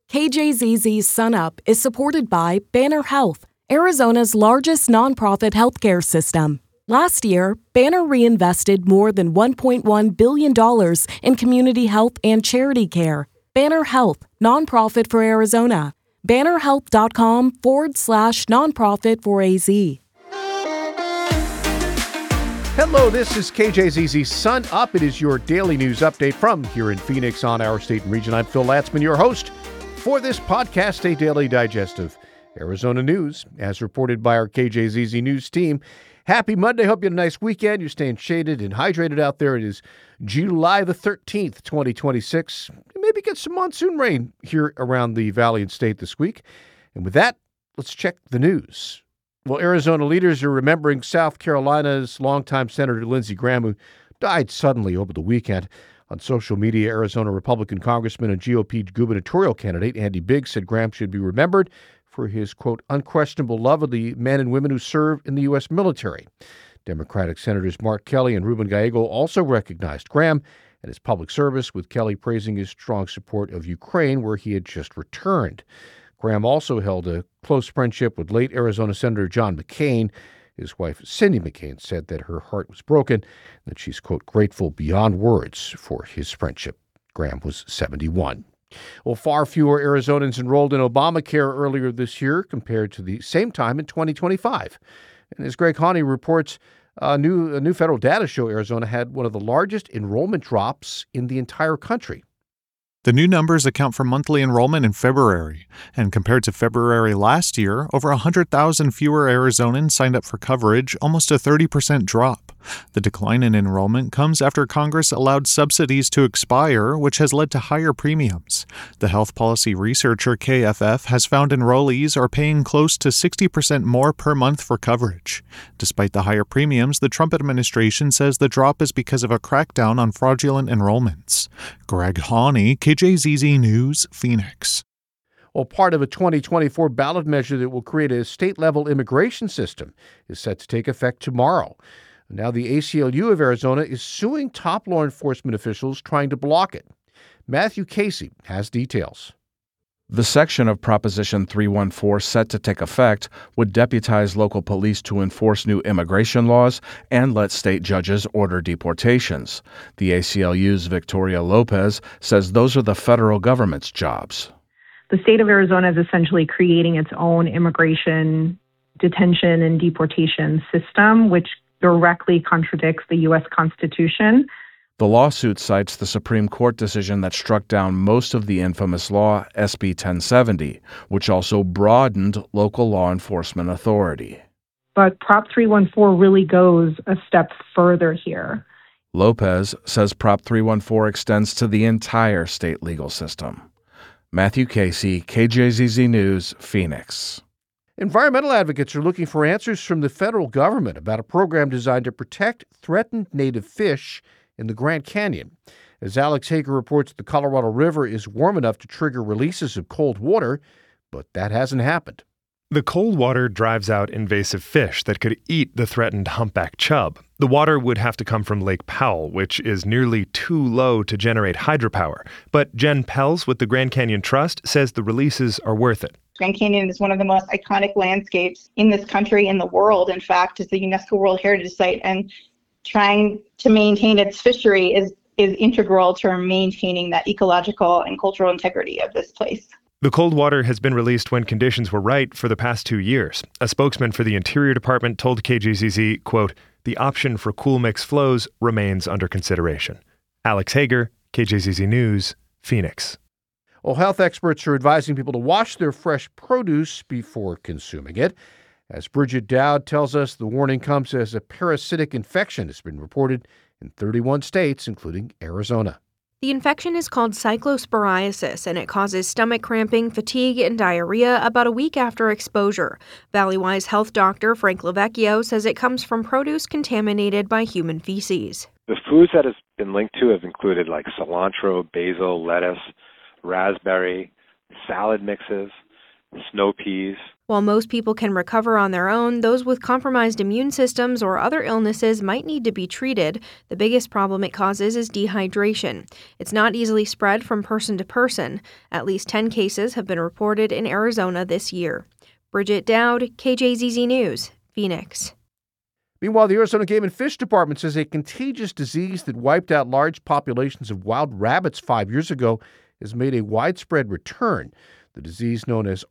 KJZZ's Sun Up is supported by Banner Health, Arizona's largest nonprofit healthcare system. Last year, Banner reinvested more than $1.1 billion in community health and charity care. Banner Health, nonprofit for Arizona. bannerhealth.com/nonprofit for AZ. Hello, this is KJZZ Sun Up. It is your daily news update from here in Phoenix on our state and region. I'm Phil Latzman, your host for this podcast, a daily digest of Arizona news, as reported by our KJZZ News team. Happy Monday. Hope you had a nice weekend. You're staying shaded and hydrated out there. It is July the 13th, 2026. Maybe get some monsoon rain here around the Valley and State this week. And with that, let's check the news. Well, Arizona leaders are remembering South Carolina's longtime Senator Lindsey Graham, who died suddenly over the weekend. On social media, Arizona Republican Congressman and GOP gubernatorial candidate Andy Biggs said Graham should be remembered for his, quote, unquestionable love of the men and women who serve in the U.S. military. Democratic Senators Mark Kelly and Ruben Gallego also recognized Graham and his public service, with Kelly praising his strong support of Ukraine, where he had just returned. Graham also held a close friendship with late Arizona Senator John McCain. His wife, Cindy McCain, said that her heart was broken and that she's, quote, grateful beyond words for his friendship. Graham was 71. Well, far fewer Arizonans enrolled in Obamacare earlier this year compared to the same time in 2025. And as Greg Haney reports, new federal data show Arizona had one of the largest enrollment drops in the entire country. The new numbers account for monthly enrollment in February, and compared to February last year, over 100,000 fewer Arizonans signed up for coverage, almost a 30% drop. The decline in enrollment comes after Congress allowed subsidies to expire, which has led to higher premiums. The health policy researcher KFF has found enrollees are paying close to 60% more per month for coverage. Despite the higher premiums, the Trump administration says the drop is because of a crackdown on fraudulent enrollments. Greg Haney, KJZZ News, Phoenix. Well, part of a 2024 ballot measure that will create a state-level immigration system is set to take effect tomorrow. Now, the ACLU of Arizona is suing top law enforcement officials trying to block it. Matthew Casey has details. The section of Proposition 314 set to take effect would deputize local police to enforce new immigration laws and let state judges order deportations. The ACLU's Victoria Lopez says those are the federal government's jobs. The state of Arizona is essentially creating its own immigration, detention, and deportation system, which directly contradicts the U.S. Constitution. The lawsuit cites the Supreme Court decision that struck down most of the infamous law, SB 1070, which also broadened local law enforcement authority. But Prop 314 really goes a step further here. Lopez says Prop 314 extends to the entire state legal system. Matthew Casey, KJZZ News, Phoenix. Environmental advocates are looking for answers from the federal government about a program designed to protect threatened native fish in the Grand Canyon. As Alex Hager reports, the Colorado River is warm enough to trigger releases of cold water, but that hasn't happened. The cold water drives out invasive fish that could eat the threatened humpback chub. The water would have to come from Lake Powell, which is nearly too low to generate hydropower. But Jen Pells with the Grand Canyon Trust says the releases are worth it. Grand Canyon is one of the most iconic landscapes in this country, in the world. In fact, it's a UNESCO World Heritage Site, and trying to maintain its fishery is integral to maintaining that ecological and cultural integrity of this place. The cold water has been released when conditions were right for the past 2 years. A spokesman for the Interior Department told KJZZ, quote, the option for cool mix flows remains under consideration. Alex Hager, KJZZ News, Phoenix. Well, health experts are advising people to wash their fresh produce before consuming it. As Bridget Dowd tells us, the warning comes as a parasitic infection has been reported in 31 states, including Arizona. The infection is called cyclosporiasis, and it causes stomach cramping, fatigue, and diarrhea about a week after exposure. Valleywise health doctor Frank Lavecchio says it comes from produce contaminated by human feces. The foods that it's been linked to have included like cilantro, basil, lettuce, raspberry, salad mixes, snow peas. While most people can recover on their own, those with compromised immune systems or other illnesses might need to be treated. The biggest problem it causes is dehydration. It's not easily spread from person to person. At least 10 cases have been reported in Arizona this year. Bridget Dowd, KJZZ News, Phoenix. Meanwhile, the Arizona Game and Fish Department says a contagious disease that wiped out large populations of wild rabbits 5 years ago has made a widespread return. The disease, known as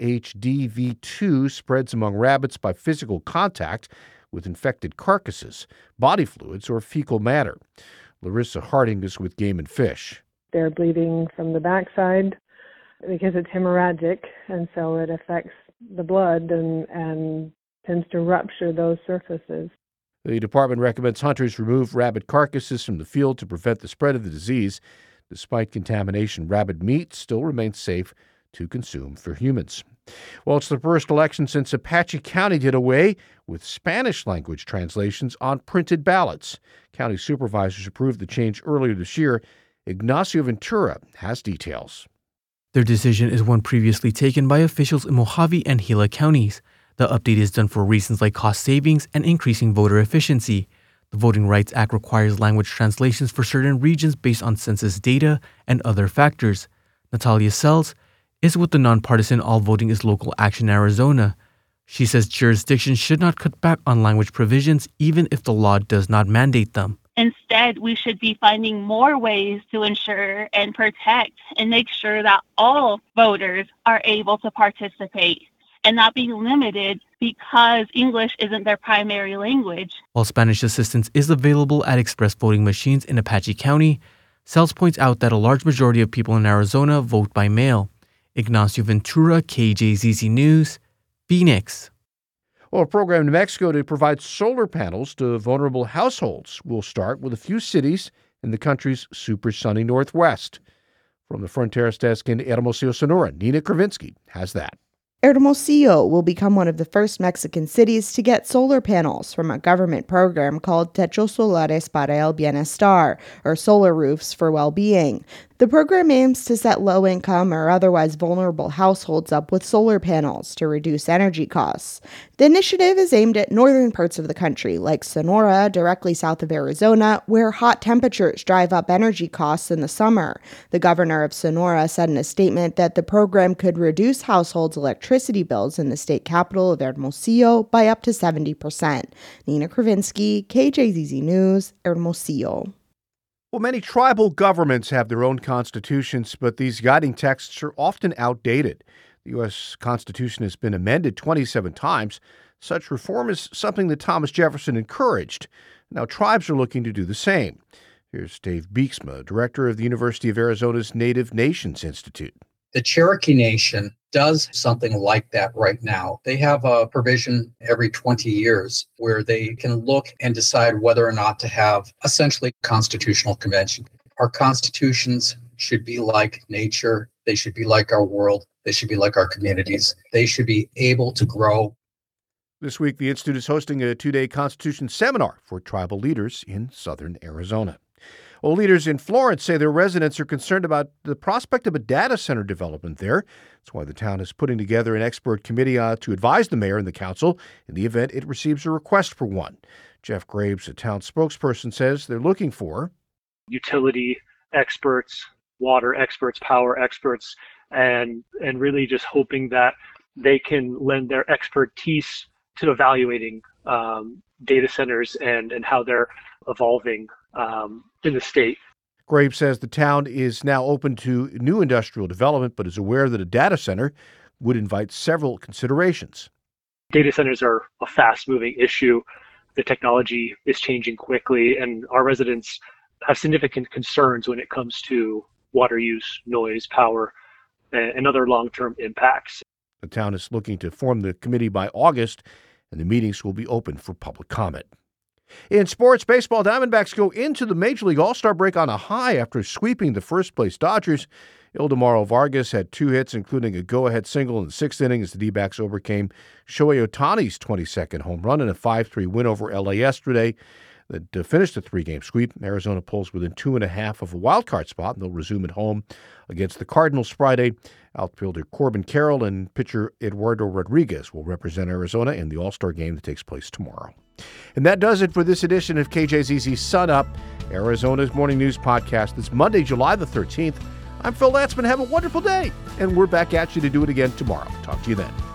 RHDV2, spreads among rabbits by physical contact with infected carcasses, body fluids, or fecal matter. Larissa Harding is with Game and Fish. They're bleeding from the backside because it's hemorrhagic, and so it affects the blood and tends to rupture those surfaces. The department recommends hunters remove rabbit carcasses from the field to prevent the spread of the disease. Despite contamination, rabbit meat still remains safe to consume for humans. Well, it's the first election since Apache County did away with Spanish-language translations on printed ballots. County supervisors approved the change earlier this year. Ignacio Ventura has details. Their decision is one previously taken by officials in Mojave and Gila counties. The update is done for reasons like cost savings and increasing voter efficiency. The Voting Rights Act requires language translations for certain regions based on census data and other factors. Natalia Sells is with the nonpartisan All Voting is Local Action Arizona. She says jurisdictions should not cut back on language provisions even if the law does not mandate them. Instead, we should be finding more ways to ensure and protect and make sure that all voters are able to participate and not being limited because English isn't their primary language. While Spanish assistance is available at express voting machines in Apache County, Sells points out that a large majority of people in Arizona vote by mail. Ignacio Ventura, KJZZ News, Phoenix. Well, a program in New Mexico to provide solar panels to vulnerable households will start with a few cities in the country's super sunny northwest. From the Fronteras desk in Hermosillo, Sonora, Nina Kravinsky has that. Hermosillo will become one of the first Mexican cities to get solar panels from a government program called Techos Solares para el Bienestar, or Solar Roofs for Well-Being. The program aims to set low-income or otherwise vulnerable households up with solar panels to reduce energy costs. The initiative is aimed at northern parts of the country, like Sonora, directly south of Arizona, where hot temperatures drive up energy costs in the summer. The governor of Sonora said in a statement that the program could reduce households' electricity bills in the state capital of Hermosillo by up to 70%. Nina Kravinsky, KJZZ News, Hermosillo. Well, many tribal governments have their own constitutions, but these guiding texts are often outdated. The U.S. Constitution has been amended 27 times. Such reform is something that Thomas Jefferson encouraged. Now, tribes are looking to do the same. Here's Dave Beeksma, director of the University of Arizona's Native Nations Institute. The Cherokee Nation does something like that right now. They have a provision every 20 years where they can look and decide whether or not to have essentially a constitutional convention. Our constitutions should be like nature. They should be like our world. They should be like our communities. They should be able to grow. This week, the Institute is hosting a two-day Constitution seminar for tribal leaders in southern Arizona. Well, leaders in Florence say their residents are concerned about the prospect of a data center development there. That's why the town is putting together an expert committee to advise the mayor and the council in the event it receives a request for one. Jeff Graves, a town spokesperson, says they're looking for utility experts, water experts, power experts, and really just hoping that they can lend their expertise to evaluating data centers and how they're evolving in the state. Graves says the town is now open to new industrial development, but is aware that a data center would invite several considerations. Data centers are a fast-moving issue. The technology is changing quickly, and our residents have significant concerns when it comes to water use, noise, power, and other long-term impacts. The town is looking to form the committee by August, and the meetings will be open for public comment. In sports, baseball, Diamondbacks go into the Major League All-Star break on a high after sweeping the first-place Dodgers. Ildemaro Vargas had 2 hits, including a go-ahead single in the 6th inning as the D-backs overcame Shohei Ohtani's 22nd home run in a 5-3 win over L.A. yesterday. that finished a 3-game sweep. Arizona pulls within 2.5 of a wild card spot, and they'll resume at home against the Cardinals Friday. Outfielder Corbin Carroll and pitcher Eduardo Rodriguez will represent Arizona in the All-Star game that takes place tomorrow. And that does it for this edition of KJZZ Sun Up, Arizona's morning news podcast. It's Monday, July the 13th. I'm Phil Latzman. Have a wonderful day, and we're back at you to do it again tomorrow. Talk to you then.